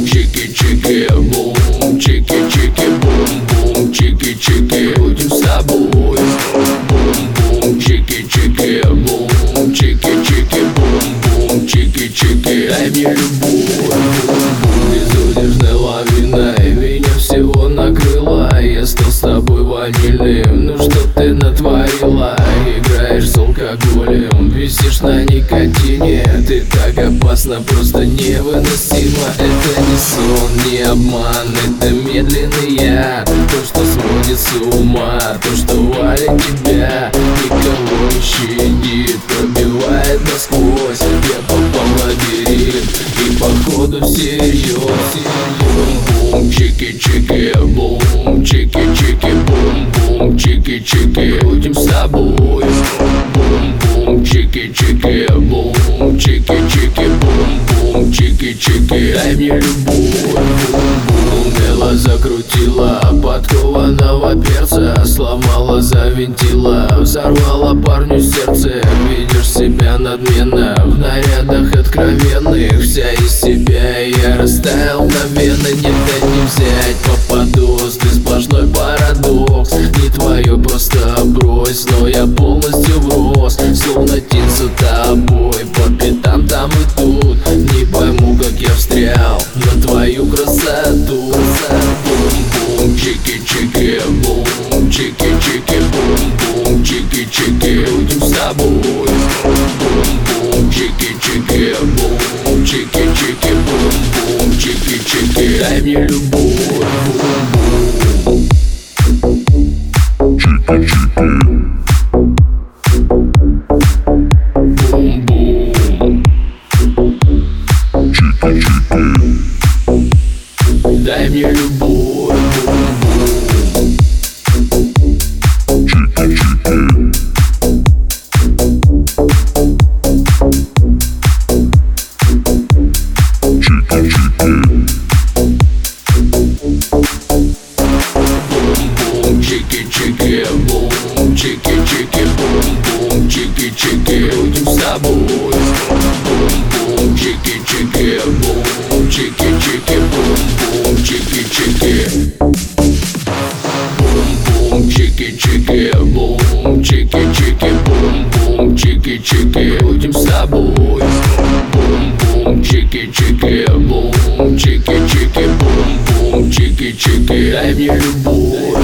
чики-чики, бум, чики-чики, бум-бум, чики-чики, будем с тобой. Бум-бум, чики-чики, бум, чики-чики, бум-бум, чики-чики, дай мне любовь. Безудержной лавиной меня всего накрыла. Я стал с тобой ванильным, ну что ты натворила? Играешь с алкоголем, висишь на никотине. Ты так опасна, просто невыносимо. Это не сон, не обман, это медленный яд. То, что сводит с ума, то, что валит тебя. Никого не щадит, пробивает насквозь. Я попал в лабиринт и походу всерьез. Бум-бум, чики-чики, бум, чики-чики, бум-бум, чики-чики, будем с тобой. Бум-бум, чики-чики, бум, чики-чики, бум-бум, чики-чики, дай мне любовь. Бум-бум, умело закрутила подкованного перца, сломала, завинтила, взорвала парню сердце. Видишь себя надменно в нарядах откровенных, вся из себя я растаял мгновенно. Не дать не взять, попадос, ты сплошной парадокс. Не твое, просто брось, но я полностью врос. Словно тень за тобой, по пятам там и тут. Не пойму, как я встрял на твою красоту. Бум-бум, чики-чики, бум, чики-чики, бум-бум, чики-чики, будем с тобой. Бум-бум, чики-чики, бум, чики-чики, бум-бум, чики-чики, дай мне любовь. Бум-бум, чики-чики, бум-бум, чики-чики, дай мне любовь. Бум-бум, чики-чики, чики-чики, бум, чики-чики, бум-бум, чики-чики, будем с тобой. Бум-бум, чики-чики, бум, чики-чики, бум-бум, чики-чики. Бум-бум, чики-чики, бум, чики-чики, бум-бум, чики-чики, будем с тобой. Бум-бум, чики-чики, бум, чики-чики, бум-бум, чики-чики, дай мне любовь.